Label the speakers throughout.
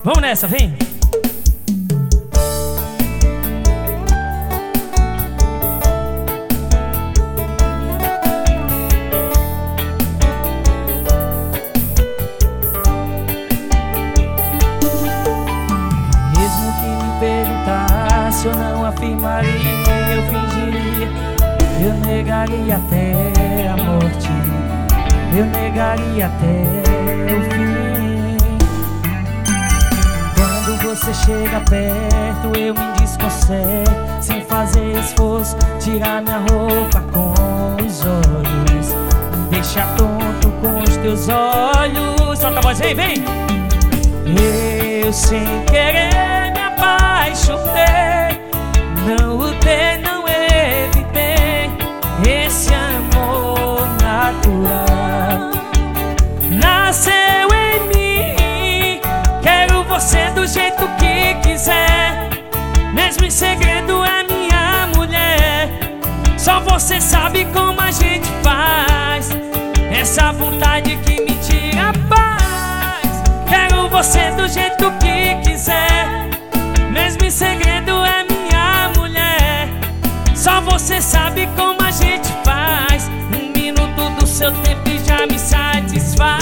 Speaker 1: Vamos nessa, vem!
Speaker 2: Mesmo que me perguntasse, eu não afirmaria, eu fingiria, eu negaria até a morte, eu negaria até o fim. Quando você chega perto, eu me desconcerto, sem fazer esforço, tirar minha roupa com os olhos, me deixa tonto com os teus olhos. Solta a voz aí, vem! Eu sem querer me apaixonei, não lutei, não evitei esse amor natural. Nasceu em mim, quero você do jeito que quiser, mesmo em segredo é minha mulher. Só você sabe como a gente faz, essa vontade que me tira a paz. Quero você do jeito que quiser, mesmo em segredo é minha mulher. Só você sabe como a gente faz, um minuto do seu tempo e já me satisfaz.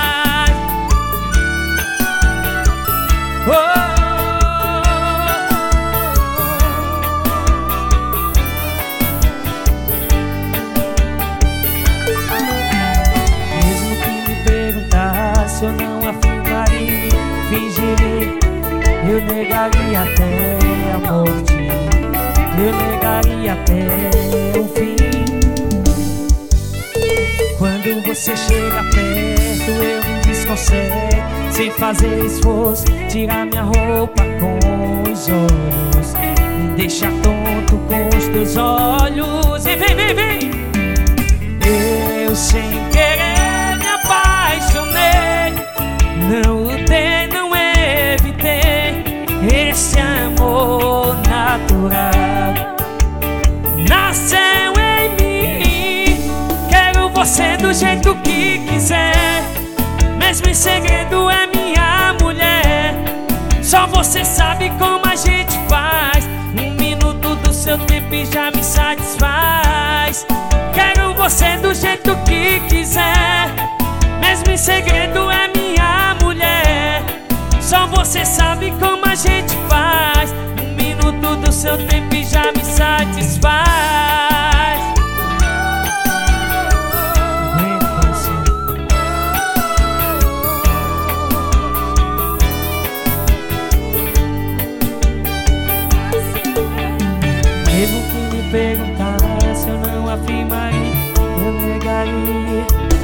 Speaker 2: Mesmo que me perguntasse, eu não afirmaria, fingiria, eu negaria até a morte, eu negaria até o fim. Quando você chega perto, eu me desconcerto, sem fazer esforço, tirar minha roupa com os olhos, me deixa tonto com os teus olhos. E vem, vem, vem! Eu sem querer me apaixonei, não lutei, não evitei esse amor natural. Nasceu em mim, quero você do jeito que quiser, mesmo em segredo é minha mulher. Só você sabe como a gente faz, um minuto do seu tempo e já me satisfaz. Quero você do jeito que quiser, mesmo em segredo é minha mulher. Só você sabe como a gente faz, um minuto do seu tempo e já me satisfaz. Mesmo que me perguntasse, eu não afirmaria, eu negaria